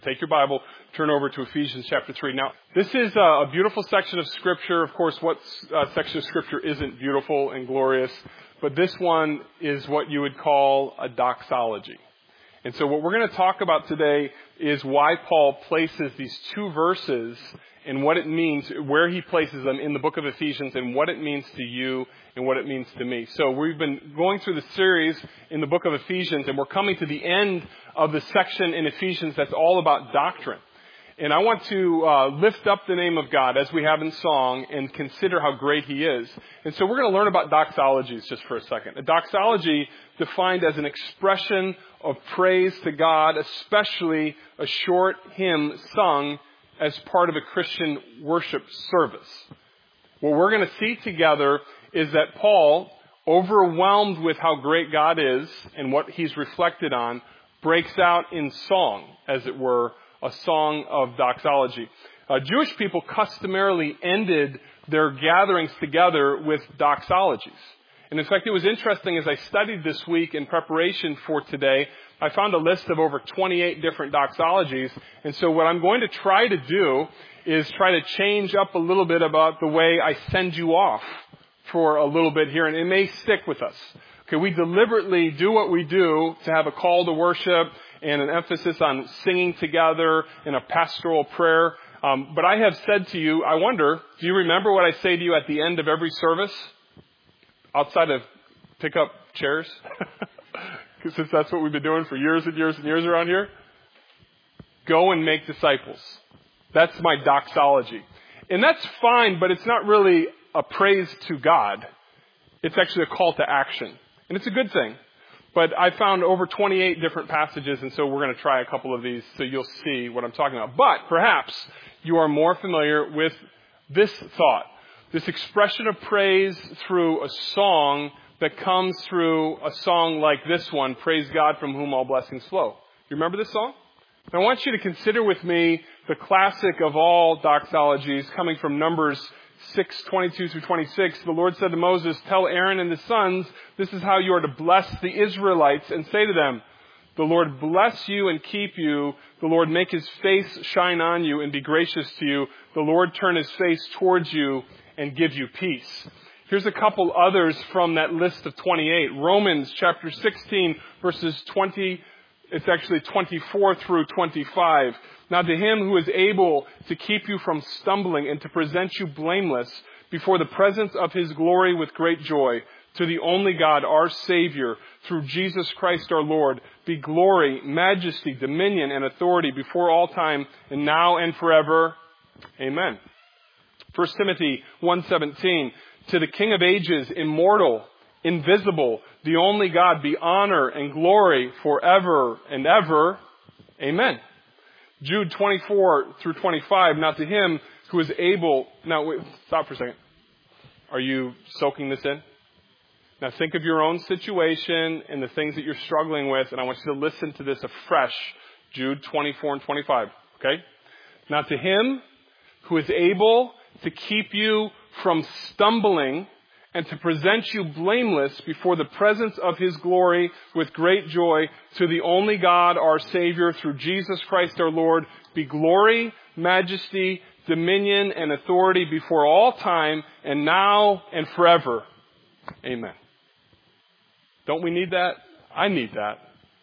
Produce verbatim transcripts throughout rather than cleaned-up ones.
Take your Bible, turn over to Ephesians chapter three. Now, this is a beautiful section of Scripture. Of course, what uh, section of Scripture isn't beautiful and glorious? But this one is what you would call a doxology. And so what we're going to talk about today is why Paul places these two verses and what it means, where he places them in the book of Ephesians and what it means to you and what it means to me. So we've been going through the series in the book of Ephesians, and we're coming to the end of the section in Ephesians that's all about doctrine. And I want to uh, lift up the name of God as we have in song and consider how great He is. And so we're going to learn about doxologies just for a second. A doxology defined as an expression of praise to God, especially a short hymn sung as part of a Christian worship service. What we're going to see together is that Paul, overwhelmed with how great God is and what He's reflected on, breaks out in song, as it were, a song of doxology. Uh, Jewish people customarily ended their gatherings together with doxologies. And in fact, it was interesting as I studied this week in preparation for today, I found a list of over twenty-eight different doxologies. And so what I'm going to try to do is try to change up a little bit about the way I send you off for a little bit here. And it may stick with us. Okay, we deliberately do what we do to have a call to worship and an emphasis on singing together in a pastoral prayer. Um, but I have said to you, I wonder, do you remember what I say to you at the end of every service? Outside of pick up chairs? Since that's what we've been doing for years and years and years around here. Go and make disciples. That's my doxology. And that's fine, but it's not really a praise to God. It's actually a call to action. And it's a good thing. But I found over twenty-eight different passages, and so we're going to try a couple of these so you'll see what I'm talking about. But perhaps you are more familiar with this thought, this expression of praise through a song that comes through a song like this one, Praise God from whom all blessings flow. You remember this song? I want you to consider with me the classic of all doxologies coming from Numbers six, twenty-two through twenty-six. The Lord said to Moses, "Tell Aaron and his sons, this is how you are to bless the Israelites, and say to them, the Lord bless you and keep you. The Lord make His face shine on you and be gracious to you. The Lord turn His face towards you and give you peace." Here's a couple others from that list of twenty-eight. Romans chapter sixteen, verses twenty, it's actually twenty-four through twenty-five. "Now to Him who is able to keep you from stumbling and to present you blameless before the presence of His glory with great joy, to the only God, our Savior, through Jesus Christ our Lord, be glory, majesty, dominion, and authority before all time, and now and forever. Amen." First Timothy one seventeen, "To the King of ages, immortal, invisible, the only God, be honor and glory forever and ever. Amen." Jude twenty-four through twenty-five, "Now to Him who is able..." Now, wait, stop for a second. Are you soaking this in? Now think of your own situation and the things that you're struggling with, and I want you to listen to this afresh. Jude twenty-four and twenty-five, okay? "Now to Him who is able to keep you from stumbling and to present you blameless before the presence of His glory with great joy, to the only God, our Savior, through Jesus Christ our Lord, be glory, majesty, dominion, and authority before all time, and now and forever. Amen." Don't we need that? I need that.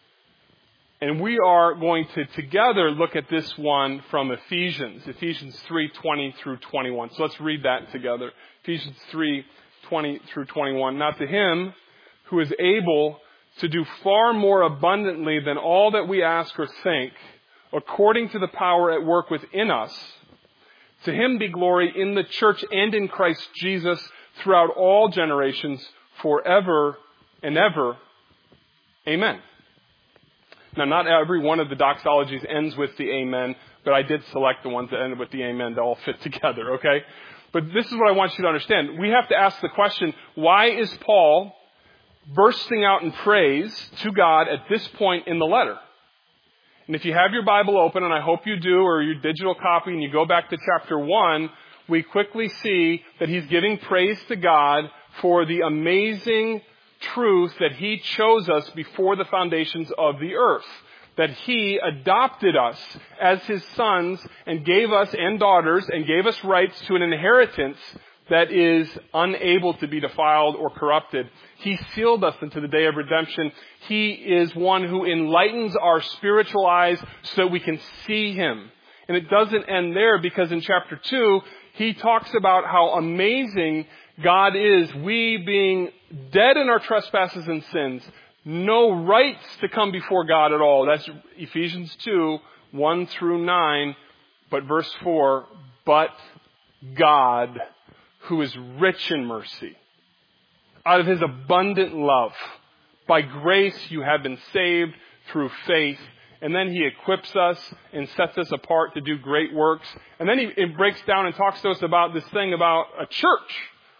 And we are going to together look at this one from Ephesians, Ephesians three, twenty through twenty-one. So let's read that together. Ephesians three, twenty through twenty-one. "Now to Him who is able to do far more abundantly than all that we ask or think, according to the power at work within us, to Him be glory in the church and in Christ Jesus throughout all generations, forever and ever. Amen." Now, not every one of the doxologies ends with the amen, but I did select the ones that ended with the amen to all fit together, okay? But this is what I want you to understand. We have to ask the question, why is Paul bursting out in praise to God at this point in the letter? And if you have your Bible open, and I hope you do, or your digital copy, and you go back to chapter one, we quickly see that he's giving praise to God for the amazing truth that He chose us before the foundations of the earth. that He adopted us as His sons and gave us, and daughters, and gave us rights to an inheritance that is unable to be defiled or corrupted. He sealed us into the day of redemption. He is one who enlightens our spiritual eyes so that we can see Him. And it doesn't end there, because in chapter two, he talks about how amazing God is. We being dead in our trespasses and sins, no rights to come before God at all. That's Ephesians two, one through nine. But verse four, but God, who is rich in mercy, out of His abundant love, by grace you have been saved through faith. And then He equips us and sets us apart to do great works. And then He it breaks down and talks to us about this thing about a church.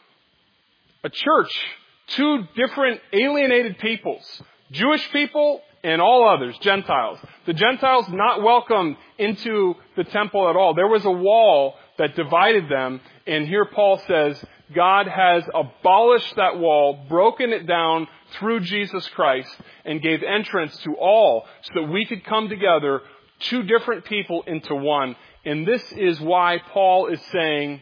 A church. Two different alienated peoples. Jewish people and all others, Gentiles. The Gentiles not welcome into the temple at all. There was a wall that divided them. And here Paul says, God has abolished that wall, broken it down through Jesus Christ, and gave entrance to all so that we could come together, two different people into one. And this is why Paul is saying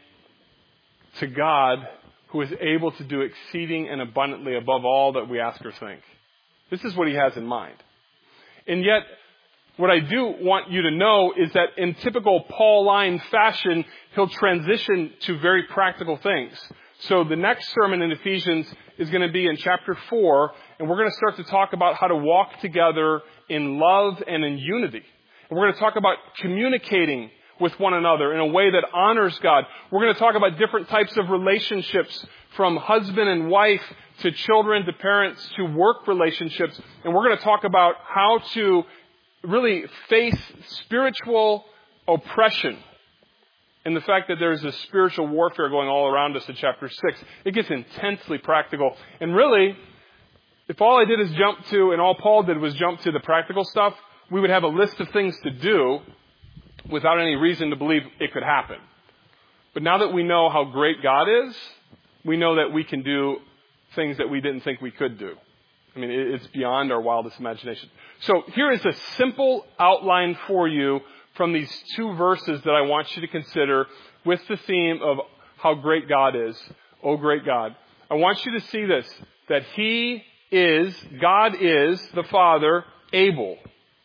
to God, who is able to do exceeding and abundantly above all that we ask or think. This is what he has in mind. And yet, what I do want you to know is that in typical Pauline fashion, he'll transition to very practical things. So the next sermon in Ephesians is going to be in chapter four, and we're going to start to talk about how to walk together in love and in unity. And we're going to talk about communicating with one another in a way that honors God. We're going to talk about different types of relationships, from husband and wife to children to parents to work relationships. And we're going to talk about how to really face spiritual oppression and the fact that there's a spiritual warfare going all around us in chapter six. It gets intensely practical. And really, if all I did is jump to, and all Paul did was jump to the practical stuff, we would have a list of things to do without any reason to believe it could happen. But now that we know how great God is, we know that we can do things that we didn't think we could do. I mean, it's beyond our wildest imagination. So here is a simple outline for you from these two verses that I want you to consider with the theme of how great God is. Oh, great God. I want you to see this, that He is, God is, the Father, able.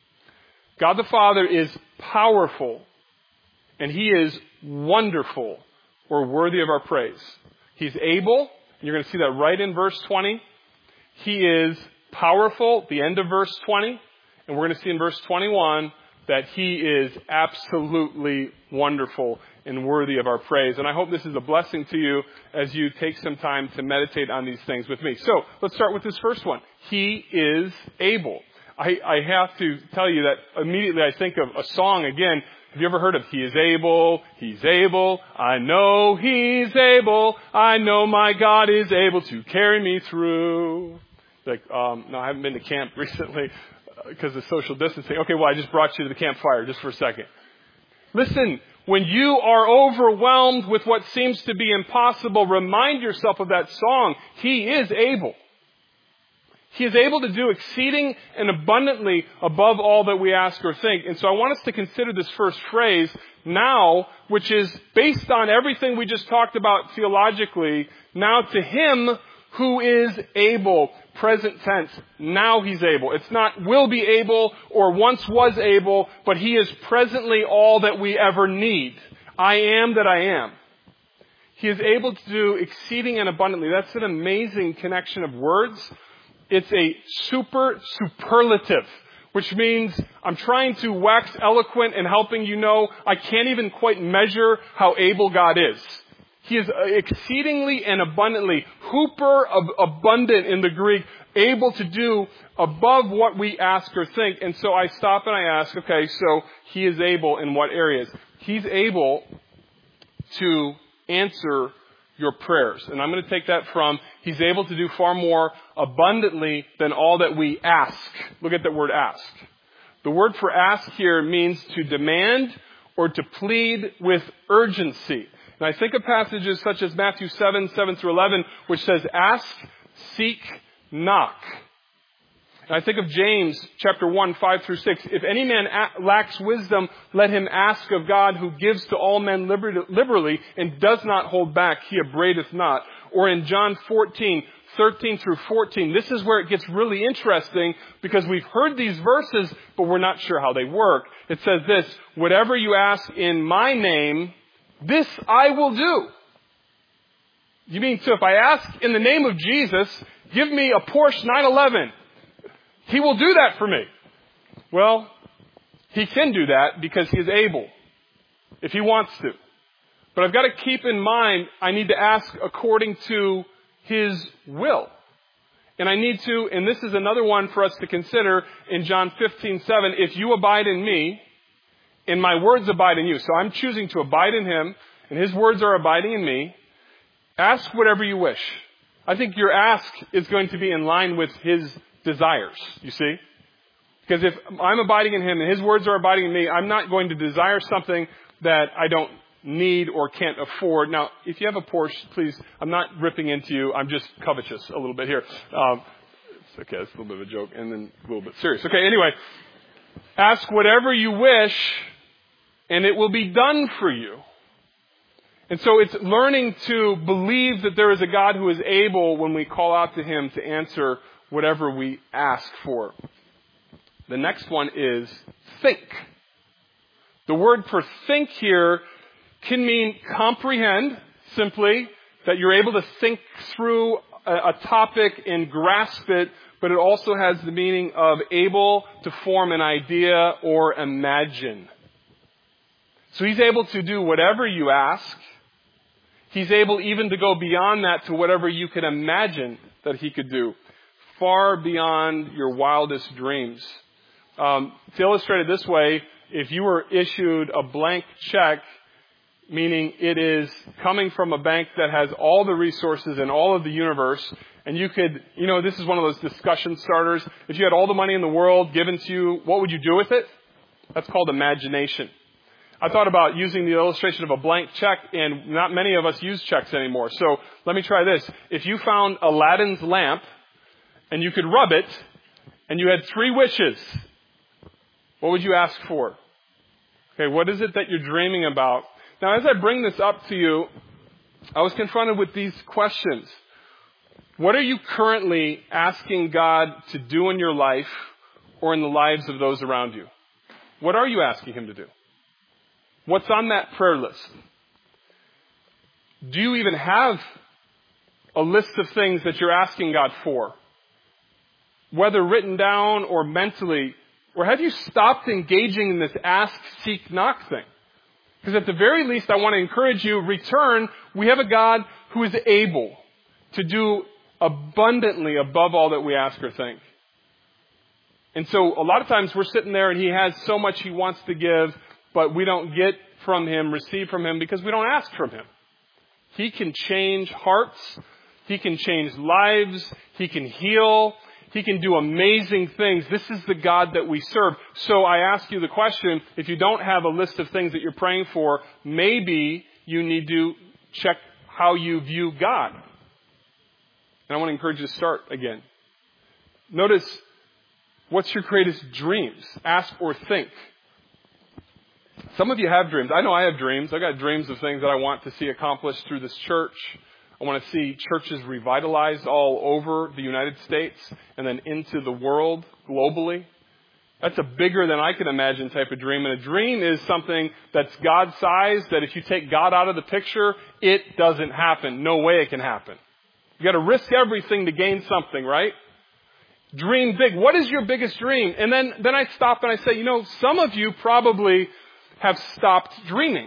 God the Father is powerful, and He is wonderful or worthy of our praise. He's able, and you're going to see that right in verse twenty. He is powerful, the end of verse twenty, and we're going to see in verse twenty-one that He is absolutely wonderful and worthy of our praise. And I hope this is a blessing to you as you take some time to meditate on these things with me. So let's start with this first one. He is able. I, I have to tell you that immediately I think of a song again. Have you ever heard of He is able, He's able, I know He's able, I know my God is able to carry me through. Like, um, no, I haven't been to camp recently because of social distancing. Okay, well, I just brought you to the campfire just for a second. Listen, when you are overwhelmed with what seems to be impossible, remind yourself of that song. He is able. He is able to do exceeding and abundantly above all that we ask or think. And so I want us to consider this first phrase, now, which is based on everything we just talked about theologically. Now to Him who is able, present tense, now He's able. It's not will be able or once was able, but He is presently all that we ever need. I am that I am. He is able to do exceeding and abundantly. That's an amazing connection of words. It's a super superlative, which means I'm trying to wax eloquent and helping you know I can't even quite measure how able God is. He is exceedingly and abundantly, hooper of abundant in the Greek, able to do above what we ask or think. And so I stop and I ask, okay, so He is able in what areas? He's able to answer your prayers. And I'm going to take that from, He's able to do far more abundantly than all that we ask. Look at that word ask. The word for ask here means to demand or to plead with urgency. And I think of passages such as Matthew seven, seven through eleven, which says, ask, seek, knock. And I think of James chapter one, five through six. If any man a- lacks wisdom, let him ask of God, who gives to all men liber- liberally and does not hold back. He upbraideth not. Or in John fourteen, thirteen through fourteen, this is where it gets really interesting because we've heard these verses, but we're not sure how they work. It says this, whatever you ask in my name, this I will do. You mean, so if I ask in the name of Jesus, give me a Porsche nine eleven, he will do that for me. Well, he can do that because he is able, if he wants to. But I've got to keep in mind, I need to ask according to his will. And I need to, and this is another one for us to consider in John fifteen seven, if you abide in me, and my words abide in you. So I'm choosing to abide in him, and his words are abiding in me. Ask whatever you wish. I think your ask is going to be in line with his desires, you see? Because if I'm abiding in him and his words are abiding in me, I'm not going to desire something that I don't need or can't afford. Now, if you have a Porsche, please, I'm not ripping into you. I'm just covetous a little bit here. Um, it's okay, it's a little bit of a joke and then a little bit serious. Okay, anyway, ask whatever you wish and it will be done for you. And so it's learning to believe that there is a God who is able, when we call out to him, to answer whatever we ask for. The next one is think. The word for think here can mean comprehend, simply, that you're able to think through a, a topic and grasp it, but it also has the meaning of able to form an idea or imagine. So he's able to do whatever you ask. He's able even to go beyond that to whatever you could imagine that he could do, far beyond your wildest dreams. Um, to illustrate it this way, if you were issued a blank check, meaning it is coming from a bank that has all the resources in all of the universe, and you could, you know, this is one of those discussion starters. If you had all the money in the world given to you, what would you do with it? That's called imagination. I thought about using the illustration of a blank check, and not many of us use checks anymore. So let me try this. If you found Aladdin's lamp, and you could rub it, and you had three wishes, what would you ask for? Okay, what is it that you're dreaming about? Now, as I bring this up to you, I was confronted with these questions. What are you currently asking God to do in your life or in the lives of those around you? What are you asking him to do? What's on that prayer list? Do you even have a list of things that you're asking God for? Whether written down or mentally, or have you stopped engaging in this ask, seek, knock thing? Because at the very least, I want to encourage you, return. We have a God who is able to do abundantly above all that we ask or think. And so a lot of times we're sitting there and he has so much he wants to give, but we don't get from him, receive from him, because we don't ask from him. He can change hearts. He can change lives. He can heal. He can do amazing things. This is the God that we serve. So I ask you the question, if you don't have a list of things that you're praying for, maybe you need to check how you view God. And I want to encourage you to start again. Notice, what's your greatest dreams? Ask or think. Some of you have dreams. I know I have dreams. I've got dreams of things that I want to see accomplished through this church. I want to see churches revitalized all over the United States and then into the world globally. That's a bigger than I can imagine type of dream. And a dream is something that's God-sized, that if you take God out of the picture, it doesn't happen. No way it can happen. You got to risk everything to gain something, right? Dream big. What is your biggest dream? And then, then I stop and I say, you know, some of you probably have stopped dreaming.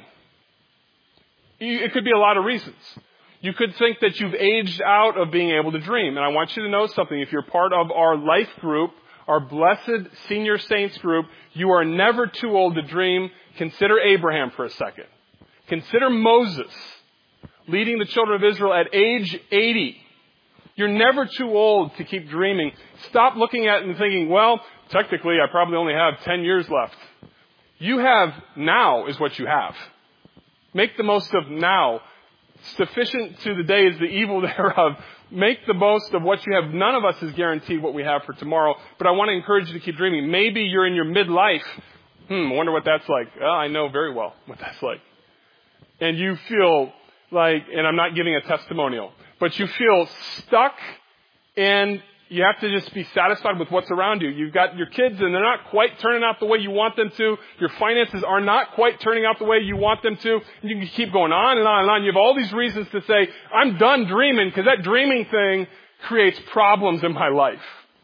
It could be a lot of reasons. You could think that you've aged out of being able to dream. And I want you to know something. If you're part of our life group, our blessed senior saints group, you are never too old to dream. Consider Abraham for a second. Consider Moses leading the children of Israel at age eighty. You're never too old to keep dreaming. Stop looking at it and thinking, well, technically I probably only have ten years left. You have now is what you have. Make the most of now. Sufficient to the day is the evil thereof. Make the most of what you have. None of us is guaranteed what we have for tomorrow, but I want to encourage you to keep dreaming. Maybe you're in your midlife. Hmm, I wonder what that's like. Oh, I know very well what that's like. And you feel like, and I'm not giving a testimonial, but you feel stuck, and you have to just be satisfied with what's around you. You've got your kids, and they're not quite turning out the way you want them to. Your finances are not quite turning out the way you want them to. And you can keep going on and on and on. You have all these reasons to say, I'm done dreaming, because that dreaming thing creates problems in my life.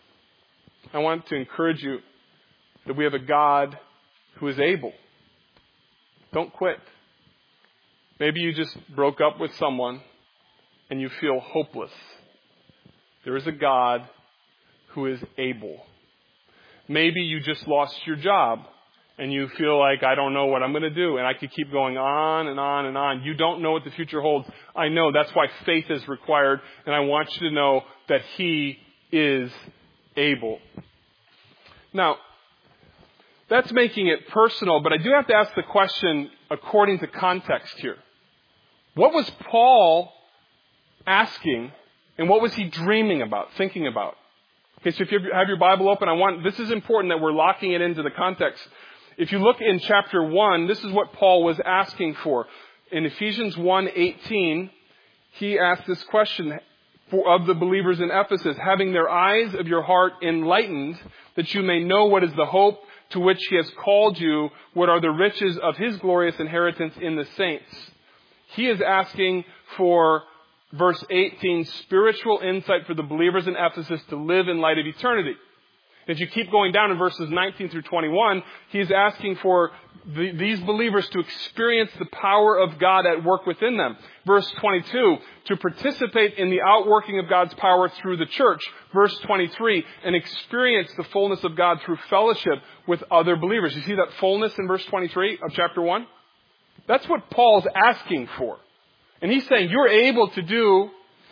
I want to encourage you that we have a God who is able. Don't quit. Maybe you just broke up with someone and you feel hopeless. There is a God who is able. Maybe you just lost your job and you feel like, I don't know what I'm going to do. And I could keep going on and on and on. You don't know what the future holds. I know. That's why faith is required. And I want you to know that He is able. Now, that's making it personal, but I do have to ask the question according to context here. What was Paul asking, and what was he dreaming about, thinking about? Okay, so if you have your Bible open, I want, this is important that we're locking it into the context. If you look in chapter one, this is what Paul was asking for. In Ephesians one eighteen, he asked this question for, of the believers in Ephesus, having their eyes of your heart enlightened, that you may know what is the hope to which He has called you, what are the riches of His glorious inheritance in the saints. He is asking for, verse eighteen, spiritual insight for the believers in Ephesus to live in light of eternity. If you keep going down in verses nineteen through twenty-one, he's asking for the, these believers to experience the power of God at work within them. Verse twenty-two, to participate in the outworking of God's power through the church. Verse twenty-three, and experience the fullness of God through fellowship with other believers. You see that fullness in verse twenty-three of chapter one? That's what Paul's asking for. And he's saying, you're able to do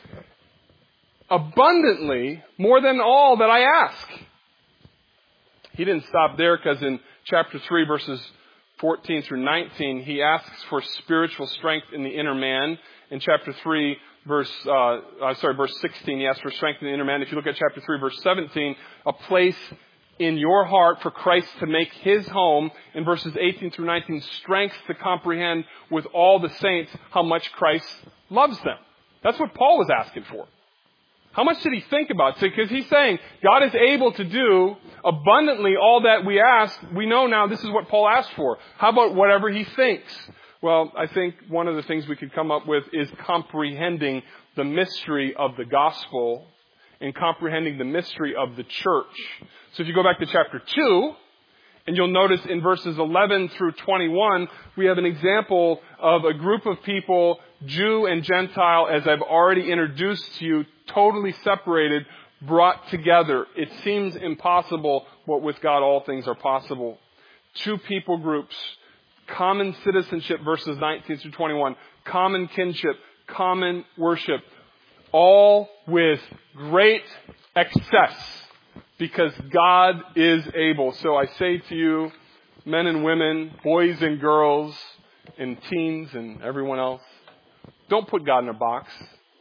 abundantly more than all that I ask. He didn't stop there, because in chapter three, verses fourteen through nineteen, he asks for spiritual strength in the inner man. In chapter three, verse, uh, uh, sorry, verse sixteen, he asks for strength in the inner man. If you look at chapter three, verse seventeen, a place in your heart for Christ to make His home. In verses eighteen through nineteen, strength to comprehend with all the saints how much Christ loves them. That's what Paul was asking for. How much did he think about it? Because he's saying God is able to do abundantly all that we ask. We know now this is what Paul asked for. How about whatever he thinks? Well, I think one of the things we could come up with is comprehending the mystery of the gospel and comprehending the mystery of the church. So if you go back to chapter two, and you'll notice in verses eleven through twenty-one, we have an example of a group of people, Jew and Gentile, as I've already introduced to you, totally separated, brought together. It seems impossible, but with God all things are possible. Two people groups, common citizenship, verses nineteen through twenty-one, common kinship, common worship, all with great excess, because God is able. So I say to you, men and women, boys and girls, and teens and everyone else, don't put God in a box.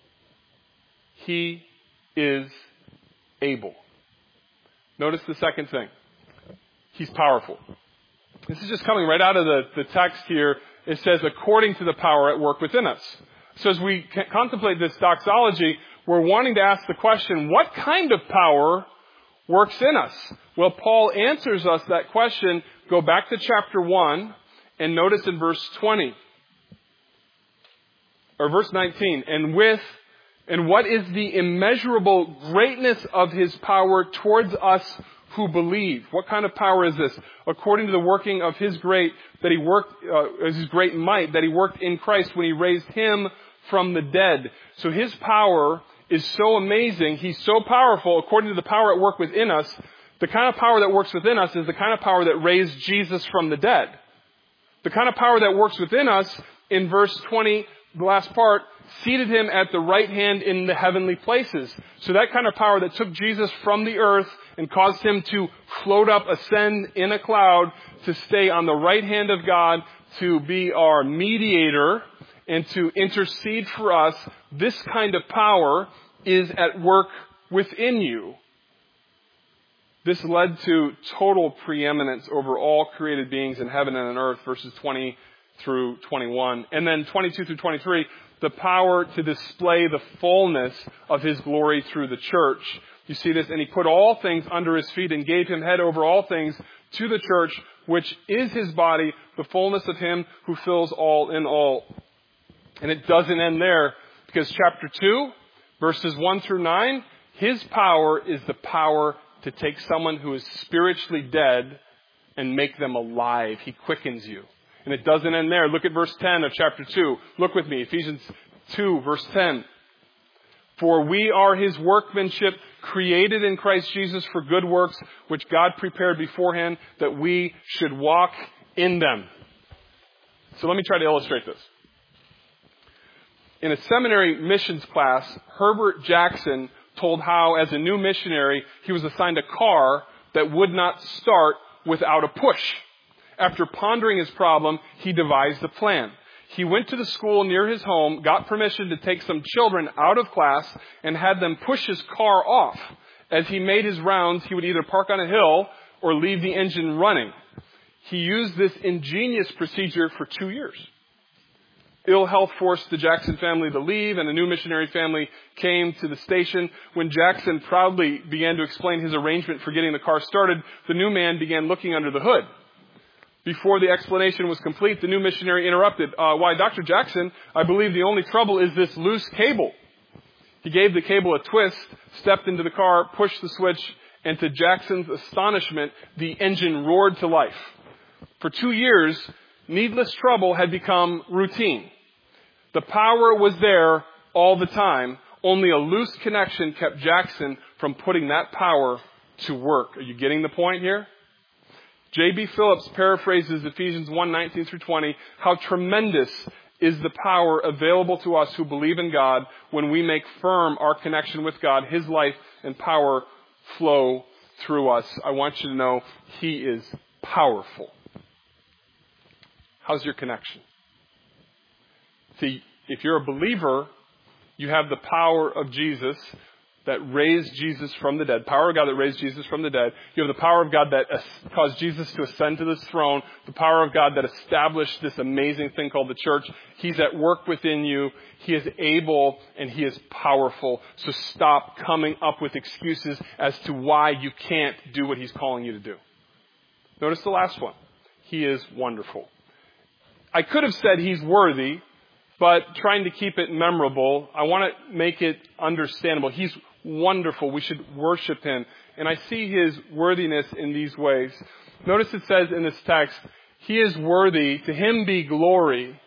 He is able. Notice the second thing. He's powerful. This is just coming right out of the, the text here. It says, according to the power at work within us. So as we contemplate this doxology, we're wanting to ask the question, what kind of power works in us? Well, Paul answers us that question. Go back to chapter one and notice in verse twenty. Or verse nineteen. And with, and what is the immeasurable greatness of His power towards us who believe? What kind of power is this? According to the working of His great, that He worked, uh, His great might, that He worked in Christ when He raised Him from the dead. So His power is so amazing. He's so powerful. According to the power at work within us, the kind of power that works within us is the kind of power that raised Jesus from the dead. The kind of power that works within us, in verse twenty, the last part, seated Him at the right hand in the heavenly places. So that kind of power that took Jesus from the earth and caused Him to float up, ascend in a cloud, to stay on the right hand of God, to be our mediator, and to intercede for us, this kind of power is at work within you. This led to total preeminence over all created beings in heaven and on earth, verses twenty through twenty-one. And then twenty-two through twenty-three, the power to display the fullness of his glory through the church. You see this, and he put all things under his feet and gave him head over all things to the church, which is his body, the fullness of him who fills all in all. And it doesn't end there, because chapter two, verses one through nine, his power is the power to take someone who is spiritually dead and make them alive. He quickens you. And it doesn't end there. Look at verse ten of chapter two. Look with me, Ephesians two, verse ten. For we are his workmanship, created in Christ Jesus for good works, which God prepared beforehand that we should walk in them. So let me try to illustrate this. In a seminary missions class, Herbert Jackson told how, as a new missionary, he was assigned a car that would not start without a push. After pondering his problem, he devised a plan. He went to the school near his home, got permission to take some children out of class, and had them push his car off. As he made his rounds, he would either park on a hill or leave the engine running. He used this ingenious procedure for two years. Ill health forced the Jackson family to leave, and a new missionary family came to the station. When Jackson proudly began to explain his arrangement for getting the car started, the new man began looking under the hood. Before the explanation was complete, the new missionary interrupted. Uh, why, Doctor Jackson, I believe the only trouble is this loose cable. He gave the cable a twist, stepped into the car, pushed the switch, and to Jackson's astonishment, the engine roared to life. For two years, needless trouble had become routine. The power was there all the time. Only a loose connection kept Jackson from putting that power to work. Are you getting the point here? J B Phillips paraphrases Ephesians one, nineteen through twenty, how tremendous is the power available to us who believe in God when we make firm our connection with God. His life and power flow through us. I want you to know he is powerful. How's your connection? See, if you're a believer, you have the power of Jesus that raised Jesus from the dead. Power of God that raised Jesus from the dead. You have the power of God that caused Jesus to ascend to this throne. The power of God that established this amazing thing called the church. He's at work within you. He is able and he is powerful. So stop coming up with excuses as to why you can't do what he's calling you to do. Notice the last one. He is wonderful. I could have said he's worthy, but trying to keep it memorable, I want to make it understandable. He's wonderful. We should worship him. And I see his worthiness in these ways. Notice it says in this text, he is worthy, to him be glory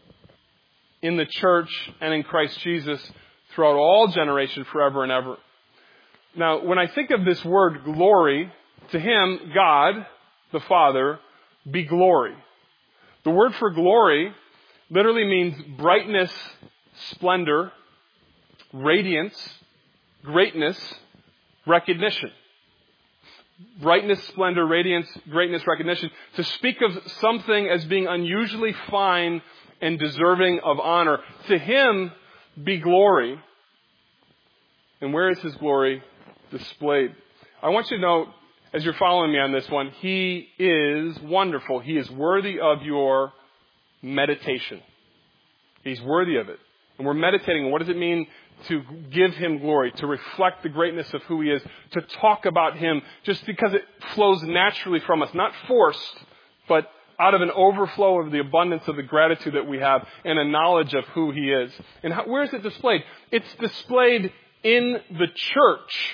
in the church and in Christ Jesus throughout all generation, forever and ever. Now, when I think of this word glory, to him, God, the Father, be glory. The word for glory literally means brightness, splendor, radiance, greatness, recognition. Brightness, splendor, radiance, greatness, recognition. To speak of something as being unusually fine and deserving of honor. To him be glory. And where is his glory displayed? I want you to know, as you're following me on this one, he is wonderful. He is worthy of your meditation. He's worthy of it. And we're meditating on what does it mean to give him glory, to reflect the greatness of who he is, to talk about him just because it flows naturally from us, not forced, but out of an overflow of the abundance of the gratitude that we have and a knowledge of who he is. And how, where is it displayed? It's displayed in the church.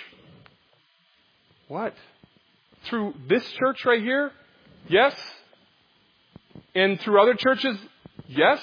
What? Through this church right here? Yes. And through other churches? Yes.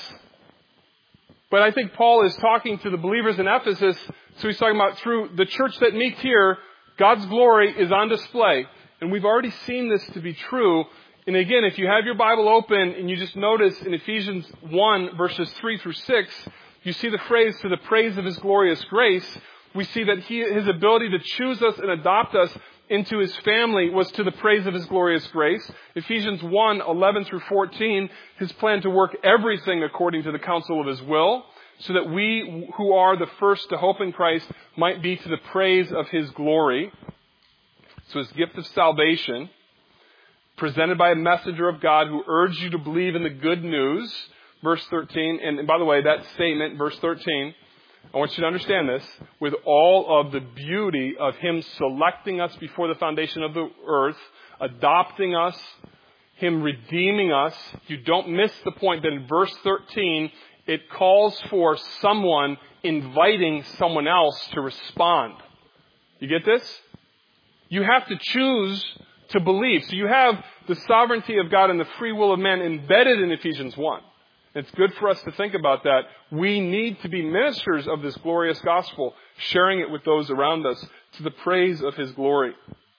But I think Paul is talking to the believers in Ephesus, so he's talking about through the church that meets here, God's glory is on display. And we've already seen this to be true. And again, if you have your Bible open and you just notice in Ephesians one, verses three through six, you see the phrase, to the praise of his glorious grace. We see that he, his ability to choose us and adopt us into his family was to the praise of his glorious grace. Ephesians one, eleven through fourteen, his plan to work everything according to the counsel of his will, so that we who are the first to hope in Christ might be to the praise of his glory. So his gift of salvation, presented by a messenger of God who urged you to believe in the good news, verse thirteen. And, and by the way, that statement, verse thirteen, I want you to understand this, with all of the beauty of him selecting us before the foundation of the earth, adopting us, him redeeming us. You don't miss the point that in verse thirteen, it calls for someone inviting someone else to respond. You get this? You have to choose to believe. So you have the sovereignty of God and the free will of man embedded in Ephesians one. It's good for us to think about that. We need to be ministers of this glorious gospel, sharing it with those around us to the praise of his glory.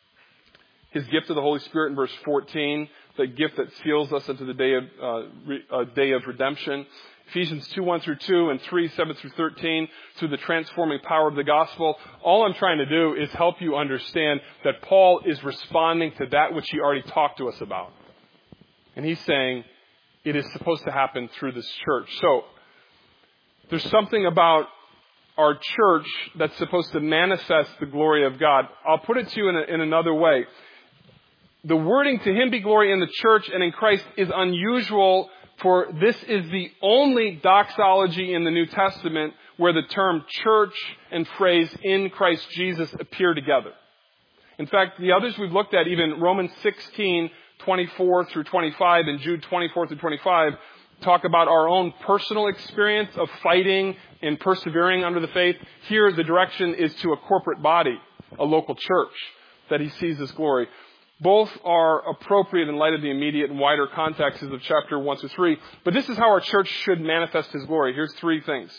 His gift of the Holy Spirit in verse fourteen, the gift that seals us into the day of, uh, re, uh, day of redemption. Ephesians two, one through two and three, seven through thirteen, through the transforming power of the gospel. All I'm trying to do is help you understand that Paul is responding to that which he already talked to us about. And he's saying it is supposed to happen through this church. So there's something about our church that's supposed to manifest the glory of God. I'll put it to you in, a, in another way. The wording "to him be glory in the church and in Christ" is unusual, for this is the only doxology in the New Testament where the term church and phrase "in Christ Jesus" appear together. In fact, the others we've looked at, even Romans sixteen, twenty-four through twenty-five and Jude twenty-four through twenty-five, talk about our own personal experience of fighting and persevering under the faith. Here, the direction is to a corporate body, a local church, that he sees his glory. Both are appropriate in light of the immediate and wider contexts of chapter one through three. But this is how our church should manifest his glory. Here's three things.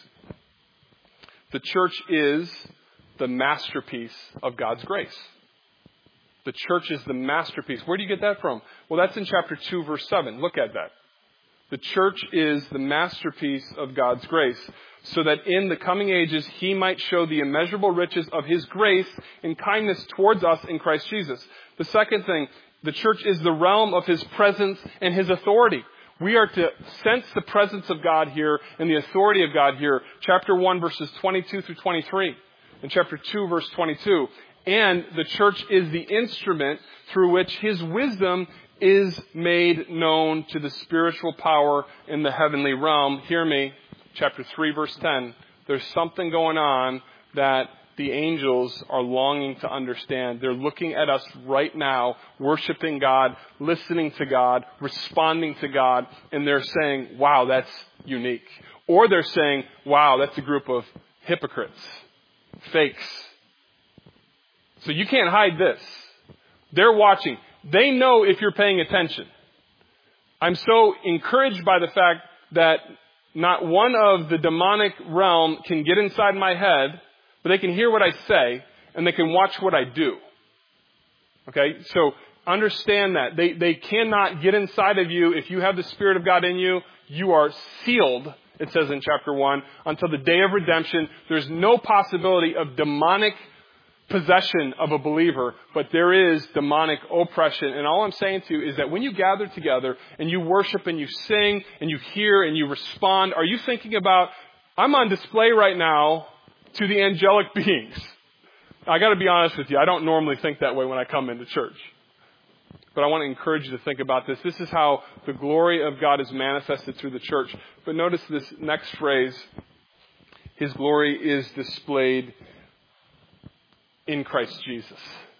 The church is the masterpiece of God's grace. The church is the masterpiece. Where do you get that from? Well, that's in chapter two, verse seven. Look at that. The church is the masterpiece of God's grace, so that in the coming ages he might show the immeasurable riches of his grace and kindness towards us in Christ Jesus. The second thing, the church is the realm of his presence and his authority. We are to sense the presence of God here and the authority of God here. Chapter one, verses twenty-two through twenty-three. And chapter two, verse twenty-two. And the church is the instrument through which his wisdom is made known to the spiritual power in the heavenly realm. Hear me. Chapter three, verse ten. There's something going on that the angels are longing to understand. They're looking at us right now, worshiping God, listening to God, responding to God, and they're saying, wow, that's unique. Or they're saying, wow, that's a group of hypocrites, fakes. So you can't hide this. They're watching. They know if you're paying attention. I'm so encouraged by the fact that not one of the demonic realm can get inside my head, but they can hear what I say, and they can watch what I do. Okay? So understand that. They, they cannot get inside of you. If you have the Spirit of God in you, you are sealed, it says in chapter one, until the day of redemption. There's no possibility of demonic possession of a believer, but there is demonic oppression. And all I'm saying to you is that when you gather together and you worship and you sing and you hear and you respond, are you thinking about, I'm on display right now to the angelic beings? I got to be honest with you. I don't normally think that way when I come into church. But I want to encourage you to think about this. This is how the glory of God is manifested through the church. But notice this next phrase. His glory is displayed in Christ Jesus.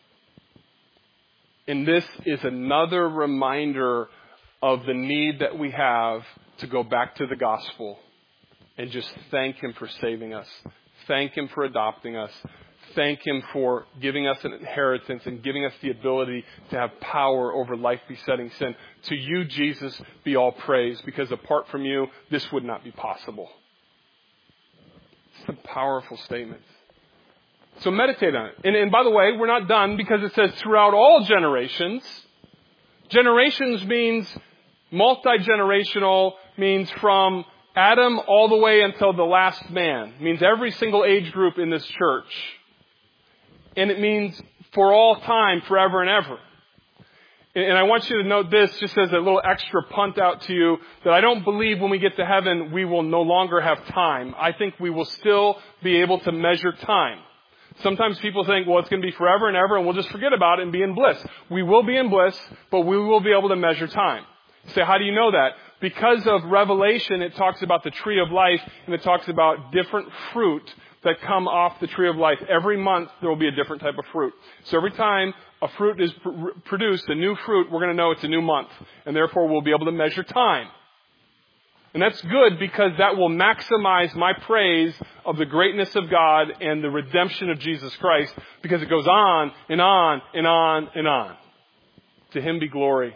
And this is another reminder of the need that we have to go back to the gospel and just thank him for saving us. Thank him for adopting us. Thank him for giving us an inheritance and giving us the ability to have power over life-besetting sin. To you, Jesus, be all praise, because apart from you, this would not be possible. It's a powerful statement. So meditate on it. And, and by the way, we're not done, because it says throughout all generations. Generations means multi-generational, means from Adam all the way until the last man. It means every single age group in this church. And it means for all time, forever and ever. And I want you to note this just as a little extra punt out to you, that I don't believe when we get to heaven we will no longer have time. I think we will still be able to measure time. Sometimes people think, well, it's going to be forever and ever and we'll just forget about it and be in bliss. We will be in bliss, but we will be able to measure time. You say, how do you know that? Because of Revelation, it talks about the tree of life and it talks about different fruit that come off the tree of life. Every month there will be a different type of fruit. So every time a fruit is pr- produced, a new fruit, we're going to know it's a new month. And therefore we'll be able to measure time. And that's good because that will maximize my praise of the greatness of God and the redemption of Jesus Christ, because it goes on and on and on and on. To Him be glory.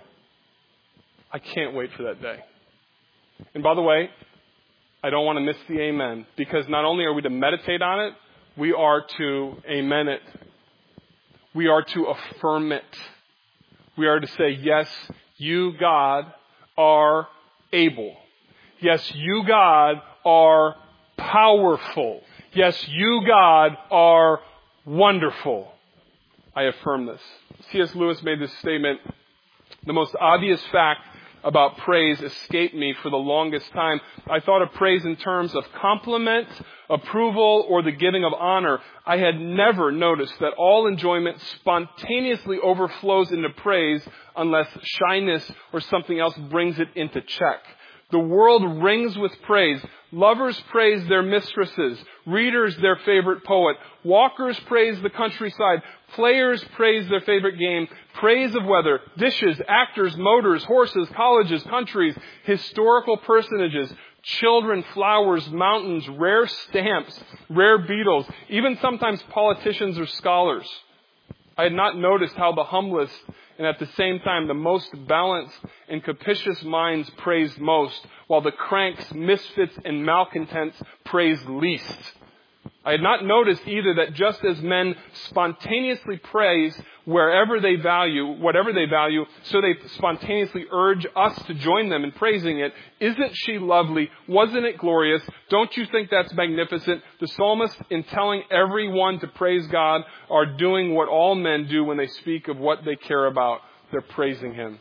I can't wait for that day. And by the way, I don't want to miss the amen, because not only are we to meditate on it, we are to amen it. We are to affirm it. We are to say, yes, you, God, are able. Yes, you, God, are powerful. Yes, you, God, are wonderful. I affirm this. C S Lewis made this statement: the most obvious fact about praise escaped me for the longest time. I thought of praise in terms of compliment, approval, or the giving of honor. I had never noticed that all enjoyment spontaneously overflows into praise unless shyness or something else brings it into check. The world rings with praise. Lovers praise their mistresses. Readers their favorite poet. Walkers praise the countryside. Players praise their favorite game. Praise of weather, dishes, actors, motors, horses, colleges, countries, historical personages, children, flowers, mountains, rare stamps, rare beetles, even sometimes politicians or scholars. I had not noticed how the humblest and at the same time the most balanced and capricious minds praised most, while the cranks, misfits, and malcontents praised least. I had not noticed either that just as men spontaneously praise wherever they value, whatever they value, so they spontaneously urge us to join them in praising it. Isn't she lovely? Wasn't it glorious? Don't you think that's magnificent? The psalmists, in telling everyone to praise God, are doing what all men do when they speak of what they care about. They're praising Him.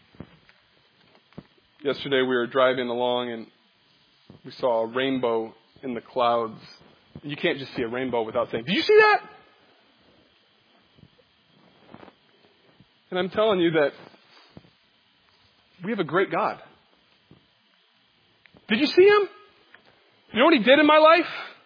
Yesterday we were driving along and we saw a rainbow in the clouds. You can't just see a rainbow without saying, did you see that? And I'm telling you that we have a great God. Did you see Him? You know what He did in my life?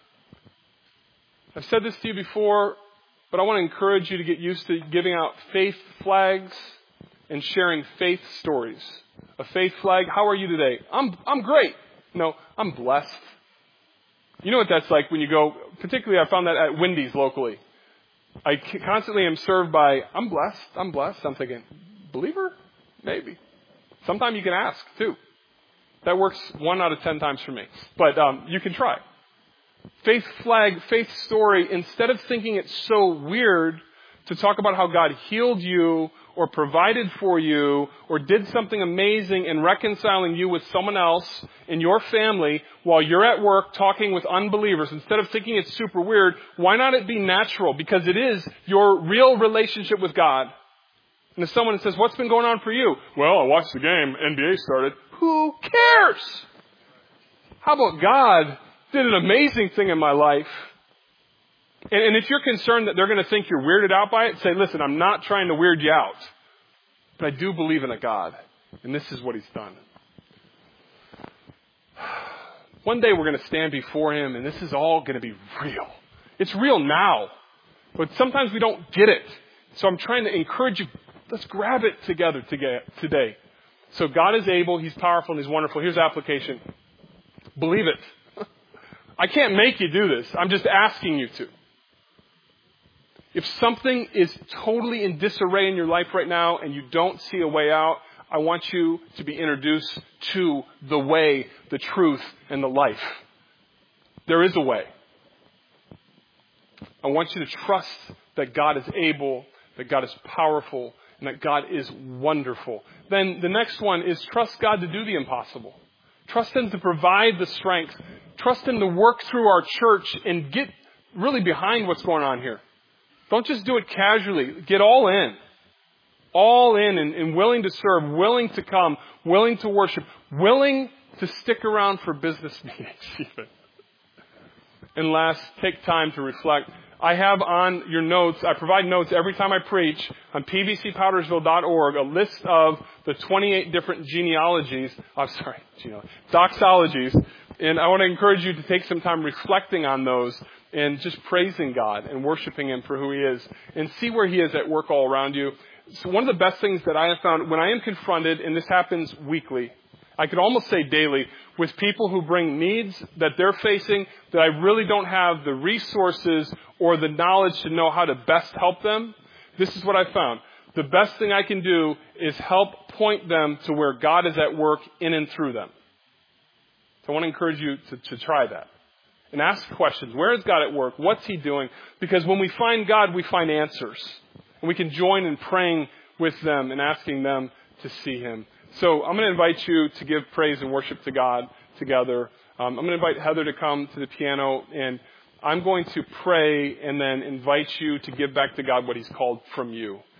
I've said this to you before, but I want to encourage you to get used to giving out faith flags and sharing faith stories. A faith flag, how are you today? I'm I'm great. No, I'm blessed. You know what that's like when you go, particularly I found that at Wendy's locally. I constantly am served by, I'm blessed, I'm blessed. I'm thinking, believer? Maybe. Sometimes you can ask, too. That works one out of ten times for me. But um, you can try. Faith flag, faith story, instead of thinking it's so weird to talk about how God healed you or provided for you or did something amazing in reconciling you with someone else in your family while you're at work talking with unbelievers, instead of thinking it's super weird, why not it be natural? Because it is your real relationship with God. And if someone says, what's been going on for you? Well, I watched the game. N B A started. Who cares? How about God did an amazing thing in my life? And, and if you're concerned that they're going to think you're weirded out by it, say, listen, I'm not trying to weird you out. But I do believe in a God. And this is what He's done. One day we're going to stand before Him, and this is all going to be real. It's real now. But sometimes we don't get it. So I'm trying to encourage you, let's grab it together today. So God is able, He's powerful, and He's wonderful. Here's application. Believe it. I can't make you do this. I'm just asking you to. If something is totally in disarray in your life right now and you don't see a way out, I want you to be introduced to the way, the truth, and the life. There is a way. I want you to trust that God is able, that God is powerful, and that God is wonderful. Then the next one is trust God to do the impossible. Trust Him to provide the strength. Trust Him to work through our church and get really behind what's going on here. Don't just do it casually. Get all in. All in and, and willing to serve, willing to come, willing to worship, willing to stick around for business meetings even. And last, take time to reflect. I have on your notes, I provide notes every time I preach on p b c powdersville dot org, a list of the twenty-eight different genealogies, I'm sorry, genealogies, doxologies. And I want to encourage you to take some time reflecting on those and just praising God and worshiping Him for who He is and see where He is at work all around you. So one of the best things that I have found when I am confronted, and this happens weekly, I could almost say daily, with people who bring needs that they're facing that I really don't have the resources or the knowledge to know how to best help them, this is what I found. The best thing I can do is help point them to where God is at work in and through them. So I want to encourage you to, to try that. And ask questions. Where is God at work? What's He doing? Because when we find God, we find answers. And we can join in praying with them and asking them to see Him. So I'm going to invite you to give praise and worship to God together. Um, I'm going to invite Heather to come to the piano, and I'm going to pray and then invite you to give back to God what He's called from you.